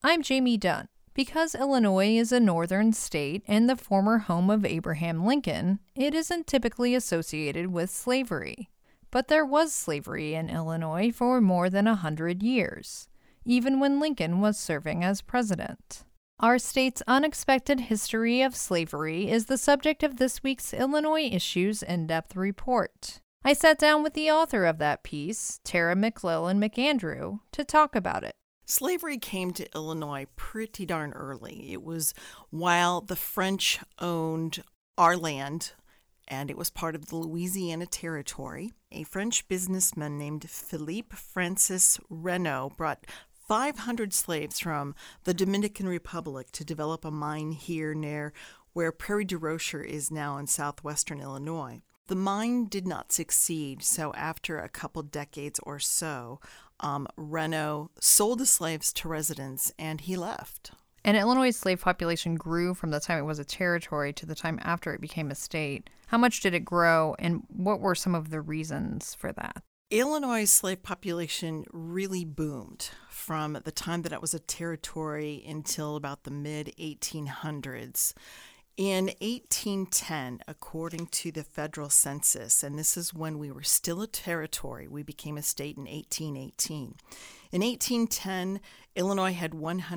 I'm Jamie Dunn. Because Illinois is a northern state and the former home of Abraham Lincoln, it isn't typically associated with slavery. But there was slavery in Illinois for more than 100 years, even when Lincoln was serving as president. Our state's unexpected history of slavery is the subject of this week's Illinois Issues in-depth report. I sat down with the author of that piece, Tara McClellan McAndrew, to talk about it. Slavery came to Illinois pretty darn early. It was while the French owned our land, and it was part of the Louisiana Territory. A French businessman named Philippe Francis Renault brought 500 slaves from the Dominican Republic to develop a mine here near where Prairie du Rocher is now in southwestern Illinois. The mine did not succeed, so after a couple decades or so, Renault sold the slaves to residents and he left. And Illinois' slave population grew from the time it was a territory to the time after it became a state. How much did it grow, and what were some of the reasons for that? Illinois' slave population really boomed from the time that it was a territory until about the mid-1800s. In 1810, according to the federal census, and this is when we were still a territory, we became a state in 1818. In 1810, Illinois had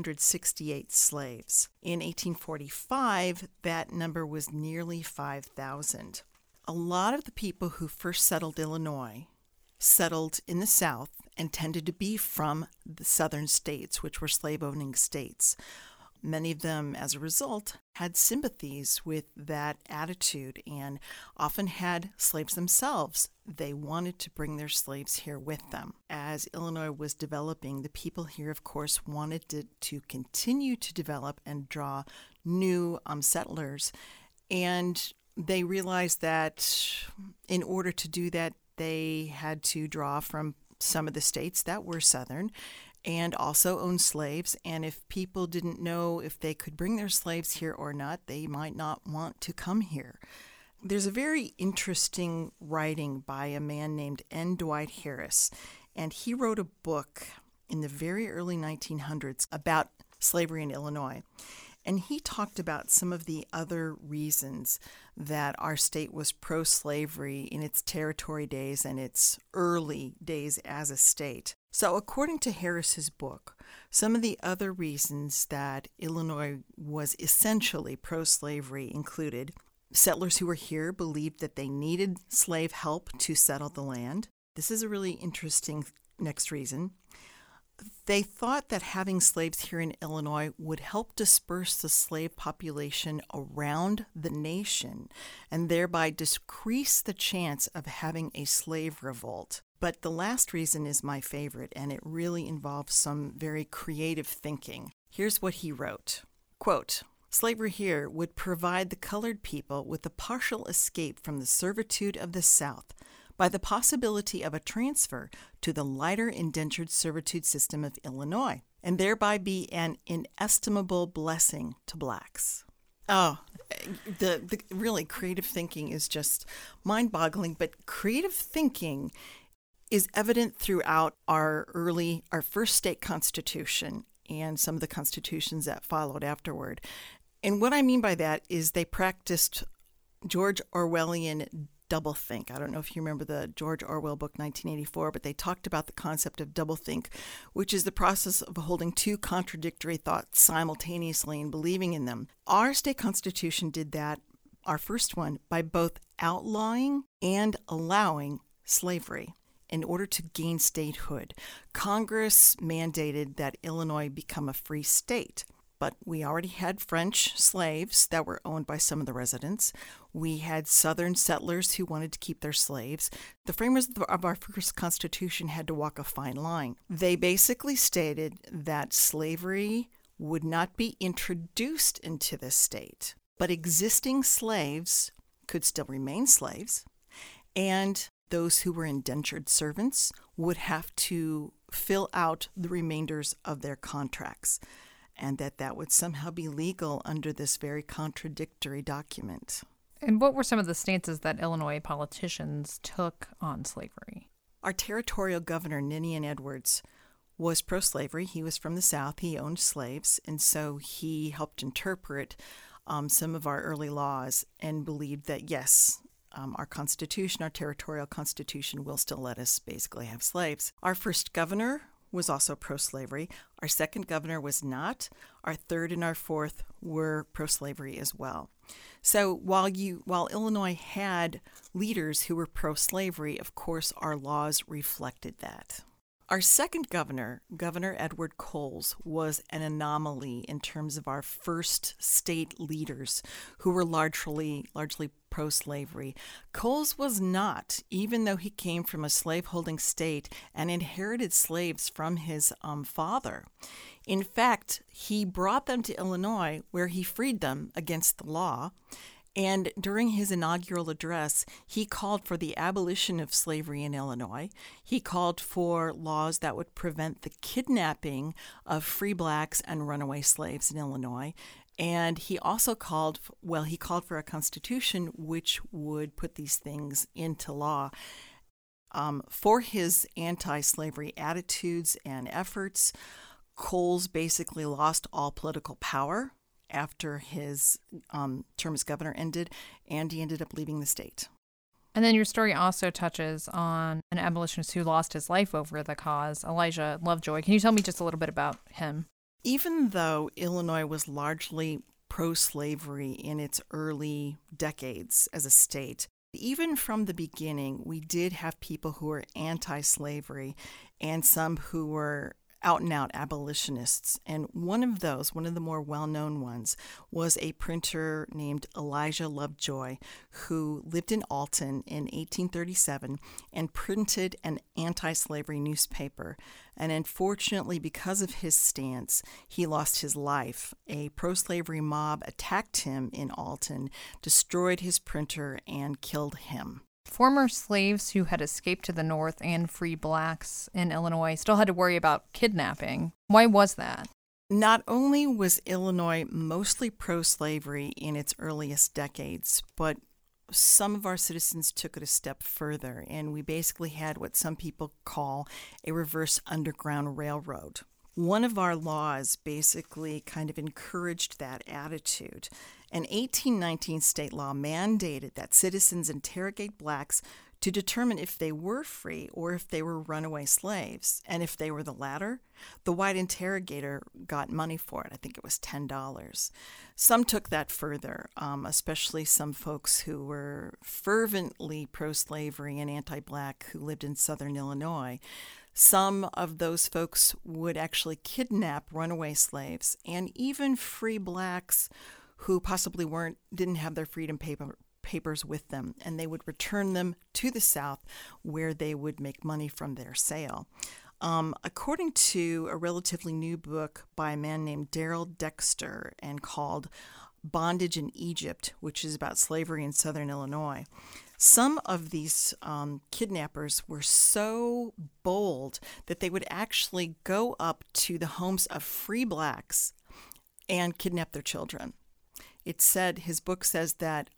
168 slaves. In 1845, that number was nearly 5,000. A lot of the people who first settled Illinois settled in the South and tended to be from the southern states, which were slave-owning states. Many of them, as a result, had sympathies with that attitude and often had slaves themselves. They wanted to bring their slaves here with them. As Illinois was developing, the people here, of course, wanted to continue to develop and draw new settlers. And they realized that in order to do that, they had to draw from some of the states that were southern and also own slaves. And if people didn't know if they could bring their slaves here or not, they might not want to come here. There's a very interesting writing by a man named N. Dwight Harris, and he wrote a book in the very early 1900s about slavery in Illinois. And he talked about some of the other reasons that our state was pro-slavery in its territory days and its early days as a state. So according to Harris's book, some of the other reasons that Illinois was essentially pro-slavery included settlers who were here believed that they needed slave help to settle the land. This is a really interesting next reason. They thought that having slaves here in Illinois would help disperse the slave population around the nation and thereby decrease the chance of having a slave revolt. But the last reason is my favorite, and it really involves some very creative thinking. Here's what he wrote. Quote, "Slavery here would provide the colored people with a partial escape from the servitude of the South by the possibility of a transfer to the lighter indentured servitude system of Illinois, and thereby be an inestimable blessing to blacks." Oh, the really creative thinking is just mind-boggling, but creative thinking is evident throughout our first state constitution and some of the constitutions that followed afterward. And what I mean by that is they practiced George Orwellian doublethink. I don't know if you remember the George Orwell book 1984, but they talked about the concept of doublethink, which is the process of holding two contradictory thoughts simultaneously and believing in them. Our state constitution did that, our first one, by both outlawing and allowing slavery. In order to gain statehood, Congress mandated that Illinois become a free state. But we already had French slaves that were owned by some of the residents. We had Southern settlers who wanted to keep their slaves. The framers of our first Constitution had to walk a fine line. They basically stated that slavery would not be introduced into the state, but existing slaves could still remain slaves, and those who were indentured servants would have to fill out the remainders of their contracts, and that would somehow be legal under this very contradictory document. And what were some of the stances that Illinois politicians took on slavery? Our territorial governor, Ninian Edwards, was pro-slavery. He was from the South. He owned slaves, and so he helped interpret some of our early laws and believed that, yes, our Constitution, our territorial Constitution, will still let us basically have slaves. Our first governor was also pro-slavery. Our second governor was not. Our third and our fourth were pro-slavery as well. So while Illinois had leaders who were pro-slavery, of course, our laws reflected that. Our second governor, Governor Edward Coles, was an anomaly in terms of our first state leaders who were largely pro-slavery. Coles was not, even though he came from a slaveholding state and inherited slaves from his father. In fact, he brought them to Illinois, where he freed them against the law. And during his inaugural address, he called for the abolition of slavery in Illinois. He called for laws that would prevent the kidnapping of free blacks and runaway slaves in Illinois. And he also called for a constitution which would put these things into law. For his anti-slavery attitudes and efforts, Coles basically lost all political power after his term as governor ended, and he ended up leaving the state. And then your story also touches on an abolitionist who lost his life over the cause, Elijah Lovejoy. Can you tell me just a little bit about him? Even though Illinois was largely pro-slavery in its early decades as a state, even from the beginning, we did have people who were anti-slavery and some who were out-and-out abolitionists. And one of the more well-known ones, was a printer named Elijah Lovejoy, who lived in Alton in 1837 and printed an anti-slavery newspaper. And unfortunately, because of his stance, he lost his life. A pro-slavery mob attacked him in Alton, destroyed his printer, and killed him. Former slaves who had escaped to the North and free blacks in Illinois still had to worry about kidnapping. Why was that? Not only was Illinois mostly pro-slavery in its earliest decades, but some of our citizens took it a step further, and we basically had what some people call a reverse underground railroad. One of our laws basically kind of encouraged that attitude. An 1819 state law mandated that citizens interrogate blacks to determine if they were free or if they were runaway slaves. And if they were the latter, the white interrogator got money for it. I think it was $10. Some took that further, especially some folks who were fervently pro-slavery and anti-black who lived in southern Illinois. Some of those folks would actually kidnap runaway slaves and even free blacks who possibly didn't have their freedom papers with them, and they would return them to the South where they would make money from their sale. According to a relatively new book by a man named Darrell Dexter and called Bondage in Egypt, which is about slavery in southern Illinois, some of these kidnappers were so bold that they would actually go up to the homes of free blacks and kidnap their children. His book says that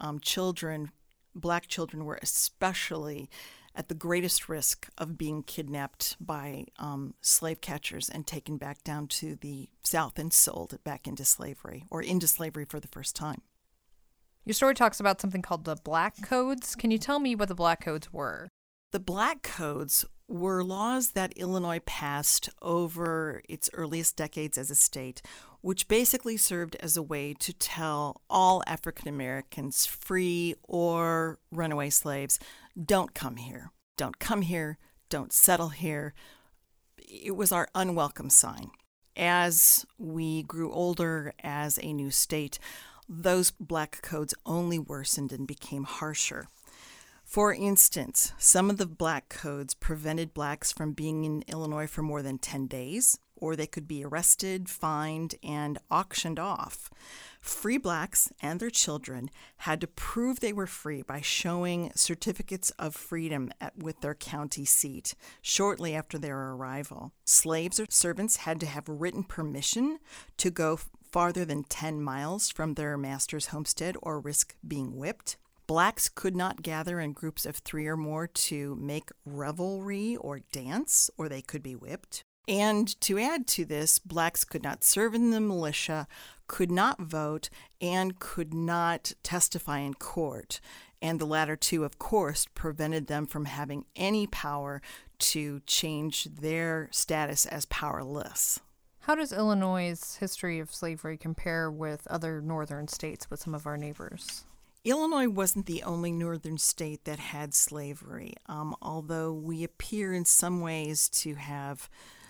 black children were especially at the greatest risk of being kidnapped by slave catchers and taken back down to the South and sold back into slavery, or into slavery for the first time. Your story talks about something called the Black Codes. Can you tell me what the Black Codes were? The Black Codes were laws that Illinois passed over its earliest decades as a state, which basically served as a way to tell all African Americans, free or runaway slaves, don't come here. Don't come here. Don't settle here. It was our unwelcome sign. As we grew older as a new state, those Black Codes only worsened and became harsher. For instance, some of the Black Codes prevented blacks from being in Illinois for more than 10 days, or they could be arrested, fined, and auctioned off. Free blacks and their children had to prove they were free by showing certificates of freedom with their county seat shortly after their arrival. Slaves or servants had to have written permission to go farther than 10 miles from their master's homestead or risk being whipped. Blacks could not gather in groups of 3 or more to make revelry or dance, or they could be whipped. And to add to this, blacks could not serve in the militia, could not vote, and could not testify in court. And the latter two, of course, prevented them from having any power to change their status as powerless. How does Illinois' history of slavery compare with other northern states, with some of our neighbors? Illinois wasn't the only northern state that had slavery, although we appear in some ways to have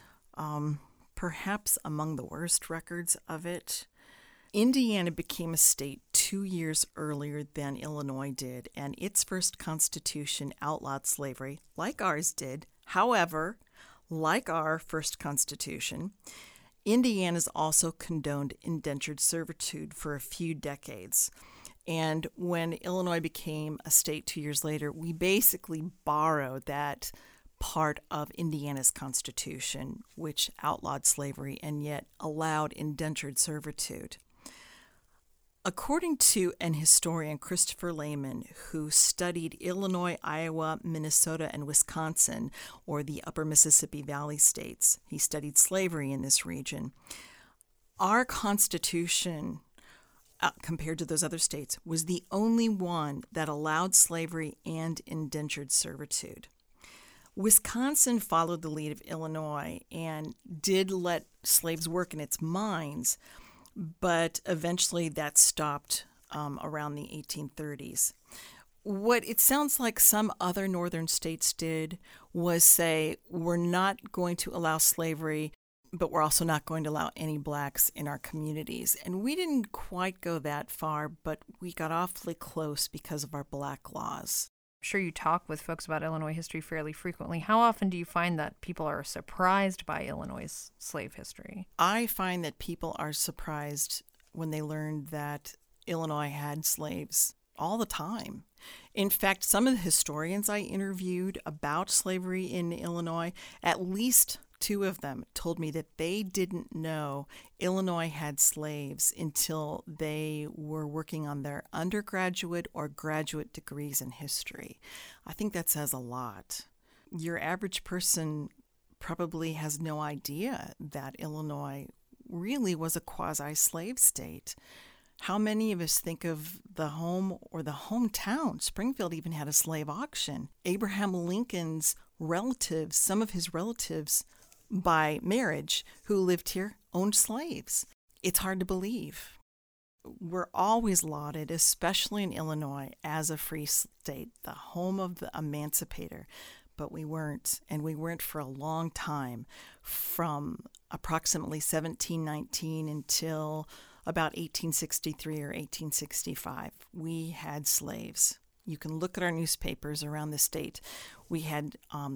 perhaps among the worst records of it. Indiana became a state 2 years earlier than Illinois did, and its first constitution outlawed slavery, like ours did. However, like our first constitution, Indiana's also condoned indentured servitude for a few decades. And when Illinois became a state 2 years later, we basically borrowed that part of Indiana's constitution, which outlawed slavery and yet allowed indentured servitude. According to an historian, Christopher Lehman, who studied Illinois, Iowa, Minnesota, and Wisconsin, or the upper Mississippi Valley states, he studied slavery in this region. Our Constitution, compared to those other states, was the only one that allowed slavery and indentured servitude. Wisconsin followed the lead of Illinois and did let slaves work in its mines, but eventually that stopped around the 1830s. What it sounds like some other northern states did was say, we're not going to allow slavery, but we're also not going to allow any blacks in our communities. And we didn't quite go that far, but we got awfully close because of our black laws. I'm sure you talk with folks about Illinois history fairly frequently. How often do you find that people are surprised by Illinois' slave history? I find that people are surprised when they learn that Illinois had slaves all the time. In fact, some of the historians I interviewed about slavery in Illinois, at least 2 of them told me that they didn't know Illinois had slaves until they were working on their undergraduate or graduate degrees in history. I think that says a lot. Your average person probably has no idea that Illinois really was a quasi-slave state. How many of us think of the home or the hometown? Springfield even had a slave auction. Abraham Lincoln's relatives, some of his relatives by marriage who lived here, owned slaves. It's hard to believe. We're always lauded, especially in Illinois, as a free state, the home of the emancipator. But we weren't, and we weren't for a long time, from approximately 1719 until about 1863 or 1865. We had slaves. You can look at our newspapers around the state. We had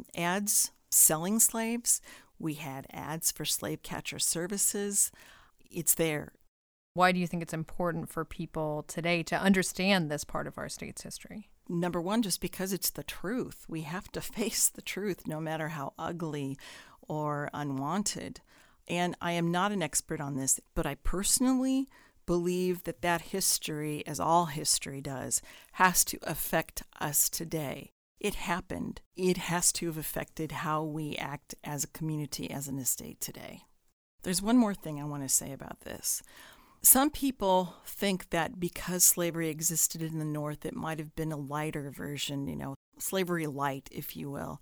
ads selling slaves. We had ads for slave catcher services. It's there. Why do you think it's important for people today to understand this part of our state's history? Number one, just because it's the truth. We have to face the truth, no matter how ugly or unwanted. And I am not an expert on this, but I personally believe that that history, as all history does, has to affect us today. It happened. It has to have affected how we act as a community, as an estate today. There's one more thing I want to say about this. Some people think that because slavery existed in the North, it might have been a lighter version, slavery light, if you will.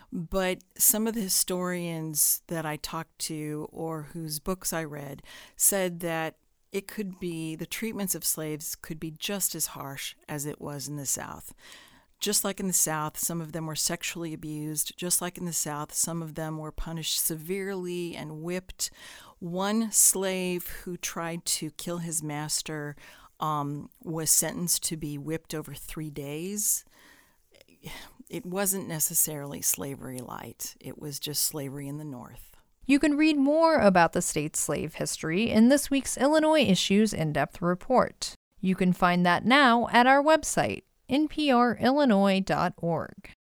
But some of the historians that I talked to or whose books I read said that it could be, the treatments of slaves could be just as harsh as it was in the South. Just like in the South, some of them were sexually abused. Just like in the South, some of them were punished severely and whipped. One slave who tried to kill his master was sentenced to be whipped over 3 days. It wasn't necessarily slavery light. It was just slavery in the North. You can read more about the state's slave history in this week's Illinois Issues In-Depth Report. You can find that now at our website, nprillinois.org.